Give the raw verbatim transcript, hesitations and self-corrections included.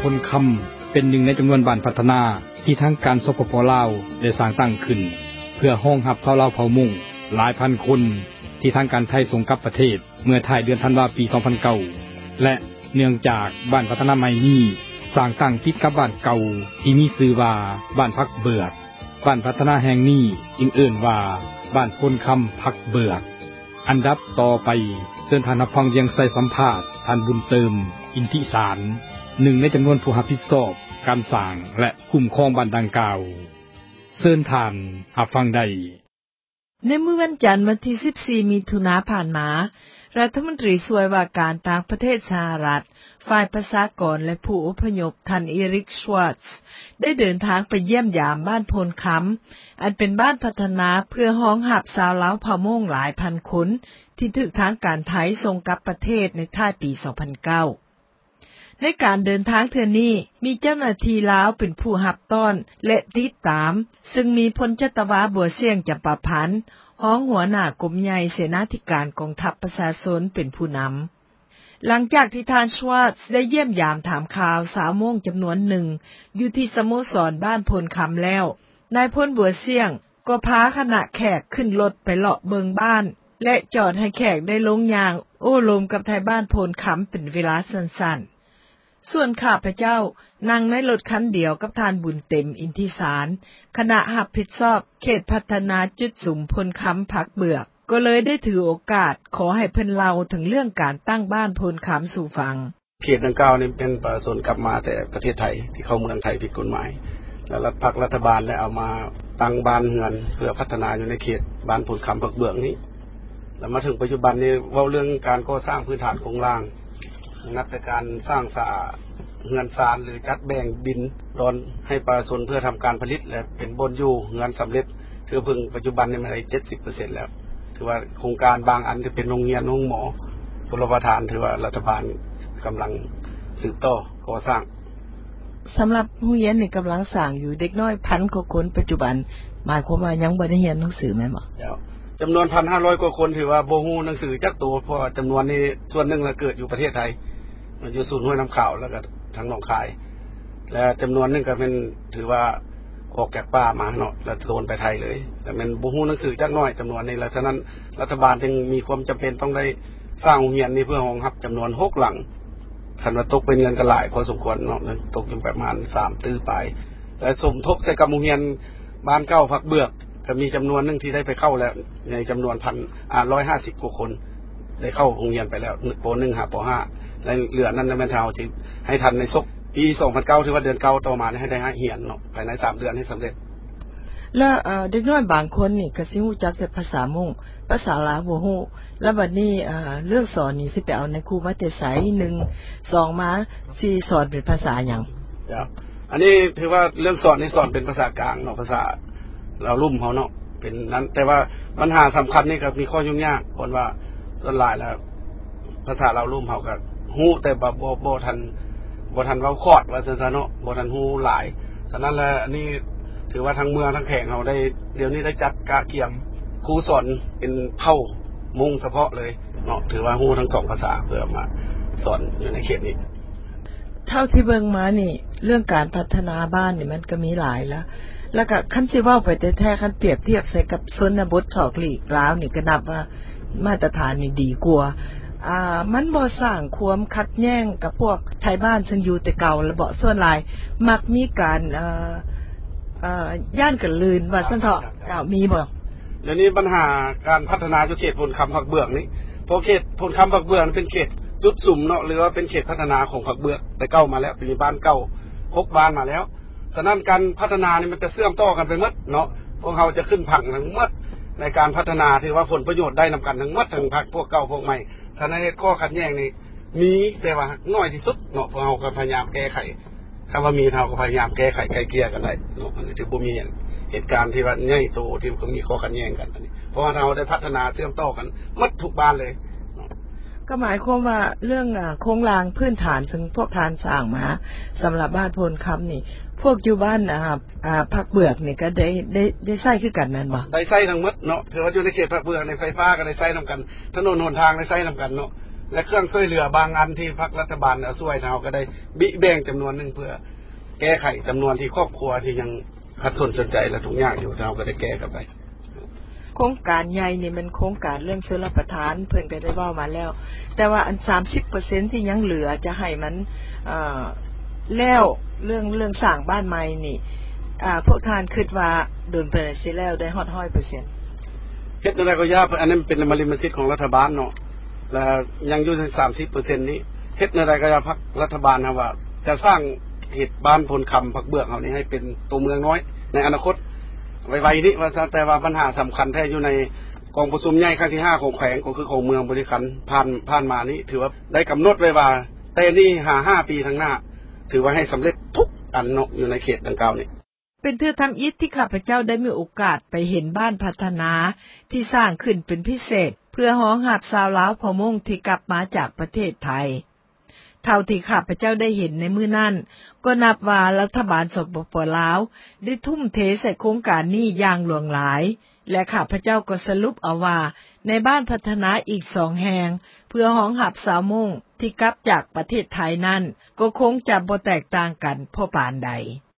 พลคําเป็นหนึ่งในจํานวนบ้านพัฒนาที่ทางการสปป.ลาวได้สร้างตั้งขึ้นเพื่อรองรับชาวลาวเผ่ามุงหลายพันคนที่ทางการไทยส่งกลับประเทศเมื่อท้ายเดือนธันวาคมปีสองพันเก้าและเนื่องจากบ้านพัฒนาใหม่นี้สร้างตั้งติดกับบ้านเก่าที่มีชื่อว่าบ้านพักเบือกบ้านพัฒนาแห่งนี้อิงเอิ้นว่าบ้านพลคําพักเบือกอันดับต่อไปเชิญท่านรับฟังเสียงใส่สัมภาษณ์ท่านบุญเติมอินทิสารหนึ่งในจํานวนผู้รับผิดชอบการสร้างและคุ้มครองบ้านดังกล่าวเชิญท่านรับฟังได้ในมื้อวันจันทร์วันที่สิบสี่มิถุนายนผ่านมารัฐมนตรีช่วยว่าการต่างประเทศสหรัฐฝ่ายประชากรและผู้อพยพท่านเอริกชวาร์ตซ์ได้เดินทางไปเยี่ยมยามบ้านโพนคําอันเป็นบ้านพัฒนาเพื่อรองรับชาวลาวเผ่ามงหลายพันคนที่ถูกทางการไทยส่งกลับประเทศในท้ายปีสองพันเก้าในการเดินทางเทื่อนี้มีเจ้าหน้าที่ลาวเป็นผู้รับต้อนและติดตามซึ่งมีพลจัตวาบัวเสียงจำปาพันธ์รองหัวหน้ากรมใหญ่เสนาธิการกองทัพประชาชนเป็นผู้นําหลังจากที่ท่านชวาร์ตซ์ได้เยี่ยมยามถามข่าวสาวโมงจํานวนหนึ่งอยู่ที่สโมสรบ้านพลคําแล้วนายพลบัวเสียงก็พาคณะแขกขึ้นรถไปเลาะเบิงบ้านและจอดให้แขกได้ลงยางโอ้ลมกับไทยบ้านพลคําเป็นเวลาสั้นๆส่วนข้าพเจ้านั่งในรถคันเดียวกับท่านบุญเต็มอินทิสารคณะรับผิดชอบเขตพัฒนาจุดสุมพลคําพักเบือกก็เลยได้ถือโอกาสขอให้เพิ่นเล่าถึงเรื่องการตั้งบ้านพลคําสู่ฟังเขตดังกล่าวนี้เป็นประชาชนกลับมาแต่ประเทศไทยที่เข้าเมืองไทยผิดกฎหมายแล้วรัฐพรรครัฐบาลได้เอามาตั้งบ้านเรือนเพื่อพัฒนาอยู่ในเขตบ้านพลคําพักเบือกนี้แล้วมาถึงปัจจุบันนี้เว้าเรื่องการก่อสร้างพื้นฐานโครงสร้างนับแต่การสร้างสาเรือนซานหรือจัดแบ่งดินดอนให้ประชาชนเพื่อทําการผลิตและเป็นบนอยู่เรือนสําเร็จถือเพิ่งปัจจุบันนี้มันได้ เจ็ดสิบเปอร์เซ็นต์ แล้วถือว่าโครงการบางอันที่เป็นโรงเรียนโรงหมอชลประทานถือว่ารัฐบาลกําลังสืบต่อก่อสร้างสําหรับโรงเรียนนี่กําลังสร้างอยู่เด็กน้อยพันกว่าคนปัจจุบันหมายความว่ายังบ่ได้เรียนหนังสือแม่นบ่แล้วจํานวน หนึ่งพันห้าร้อย กว่าคนถือว่าบ่ฮู้หนังสือจักตัวเพราะจํานวนนี้ส่วนหนึ่งละเกิดอยู่ประเทศไทยอยู่ศูนย์ห้วยน้ำขาวแล้วก็ทางหนองคายและจํานวนนึงก็เป็นถือว่าออกจากป่ามาเนาะแล้วโดนไปไทยเลยแต่มันบ่ฮู้หนังสือจักน้อยจํานวนนี้แล้วฉะนั้นรัฐบาลจึงมีความจําเป็นต้องได้สร้างโรงเรียนนี้เพื่อรองรับจํานวนหกหลังคันว่าตกเป็นเงินก็หลายพอสมควรเนาะตกอยู่ประมาณสามตื้อไปและสมทบใส่กับโรงเรียนบ้านเก้าพักเบือกก็มีจํานวนนึงที่ได้ไปเข้าแล้วในจํานวน หนึ่งร้อยห้าสิบ กว่าคนได้เข้าโรงเรียนไปแล้วปหนึ่งหาปห้าและเหลือนั้นแม่นเฮาสิให้ทันในศกปีสองพันเก้าถือว่าเดือนเก้าต่อมาให้ได้เรียนเนาะภายในสามเดือนให้สําเร็จแล้วเอ่อเด็กน้อยบางคนนี่ก็สิรู้จักแต่ภาษามงภาษาลาวบ่ฮู้แล้วบัดนี้เอ่อเรื่องสอนนี่สิไปเอาในครูมาแต่ไสหนึ่ง สองมาสิสอนเป็นภาษาหยังจ้ะอันนี้ถือว่าเรื่องสอนนี่สอนเป็นภาษากลางเนาะภาษาเราลุ่มเฮาเนาะเป็นนั้นแต่ว่าปัญหาสําคัญนี่ก็มีข้อยุ่งยากเพราะว่าส่วนหลายแล้วภาษาเราลุ่มเฮาก็ฮู้แต่บ่บ่บ่ทันบ่ทันเว้าคอดว่าซั่นๆเนาะบ่ทันฮู้หลายฉะนั้นแล้วอันนี้ถือว่าทั้งเมืองทั้งแขกเฮาได้เดี๋ยวนี้ได้จัดกะเกียมครูสอนเป็นเผ่ามงเฉพาะเลยเนาะถือว่าฮู้ทั้งสองภาษาเพื่อมาสอนอยู่ในเขตนี้เท่าที่เบิ่งมานี่เรื่องการพัฒนาบ้านนี่มันก็มีหลายแล้วแล้วก็คันสิเว้าไปแต่แท้คันเปรียบเทียบใส่กับชนบทชอกหลีกลาวนี่ก็นับว่ามาตรฐานนี่ดีกว่าอ่ามันบ่สร้างความขัดแย้งกับพวกไทยบ้านซึ่งอยู่แต่เก่าแล้วบ่ส่วนหลายมักมีการเอ่อเอ่อย่านกันลืนว่าซั่นเถาะอ้าวมีบ่เดี๋ยวนี้ปัญหาการพัฒนาอยู่เขตพลคําพักเบือกนี่เพราะเขตพลคําพักเบือกเป็นเขตจุดสุมเนาะหรือว่าเป็นเขตพัฒนาของพักเบือกแต่เก่ามาแล้วเป็นบ้านเก่าหกบ้านมาแล้วฉะนั้นการพัฒนานี่มันจะเชื่อมต่อกันไปหมดเนาะพวกเฮาจะขึ้นผังทั้งหมดในการพัฒนาที่ว่าผลประโยชน์ได้นํากันทั้งหมดทั้งพรรคพวกเก่าพวกใหม่ฉะนั้นข้อขัดแย้งนี่มีแต่ว่าน้อยที่สุดเนาะพวกเฮาก็พยายามแก้ไขถ้าว่ามีเฮาก็พยายามแก้ไขไกลเกลี่ยกันได้เนาะอันนี้ถือบ่มีเหตุการณ์ที่ว่าใหญ่โตที่ก็มีข้อขัดแย้งกันอันนี้เพราะว่าเราได้พัฒนาเชื่อมต่อกันหมดทุกบ้านเลยก็หมายความว่าเรื่องอ่าโครงสร้างพื้นฐานซึ่งพวกทานสร้างมาสําหรับบ้านพลคํานี่พวกอยู่บ้านอ่าอ่าพักเบือกนี่ก็ได้ได้ได้ใช้คือกันแม่นบ่ได้ใช้ทั้งหมดเนาะถือว่าอยู่ในเขตพักเบือกในไฟฟ้าก็ได้ใช้นํากันถนนหนทางได้ใช้นํากันเนาะและเครื่องช่วยเหลือบางอันที่พรรครัฐบาลเอาช่วยเฮาก็ได้บิแบ่งจํานวนนึงเพื่อแก้ไขจํานวนที่ครอบครัวที่ยังขัดสนสนใจและทุกอย่างอยู่เฮาก็ได้แก้กันไปโครงการใหญ่นี่มันโครงการเรื่องชลประทานเพิ่นก็ได้เว้ามาแล้วแต่ว่าอัน สามสิบเปอร์เซ็นต์ ที่ยังเหลือจะให้มันเอ่อแล้วเรื่องเรื่องสร้างบ้านใหม่นี่อ่าพวกท่านคิดว่าโดนไปสิแล้วได้ฮอด หนึ่งร้อยเปอร์เซ็นต์เฮ็ดอะไรก็ยากอันนั้นเป็นมลิมสิทธิ์ของรัฐบาลเนาะแล้วยังอยู่ที่ สามสิบเปอร์เซ็นต์ นี้เฮ็ดอะไรก็ยากพรรครัฐบาลนะว่าจะสร้างเฮ็ดบ้านพลคำผักเบือกเฮานี่ให้เป็นตัวเมืองน้อยในอนาคตไวๆนี้ว่าแต่ว่าปัญหาสําคัญแท้อยู่ในกองประชุมใหญ่ครั้งที่ห้าของแขวงก็คือของเมืองบริขันธ์ผ่านผ่านมานี้ถือว่าได้กําหนดไว้ว่าแต่นี่ห้า ห้าปีข้างหน้าถือว่าให้สําเร็จทุกอันเนาะอยู่ในเขตดังกล่าวนี้เป็นเทื่อทําอิฐที่ข้าพเจ้าได้มีโอกาสไปเห็นบ้านพัฒนาที่สร้างขึ้นเป็นพิเศษเพื่อรองรับชาวลาวเผ่ามงที่กลับมาจากประเทศไทยเท่าที่ข้าพเจ้าได้เห็นในมื้อนั้นก็นับว่ารัฐบาลสปป.ลาวได้ทุ่มเทใส่โครงการนี้อย่างหลวงหลายและข้าพเจ้าก็สรุปเอาว่าในบ้านพัฒนาอีกสองแห่งเพื่อรองรับชาวมงที่กลับจากประเทศไทยนั้นก็คงจะบ่แตกต่างกันพอปานใด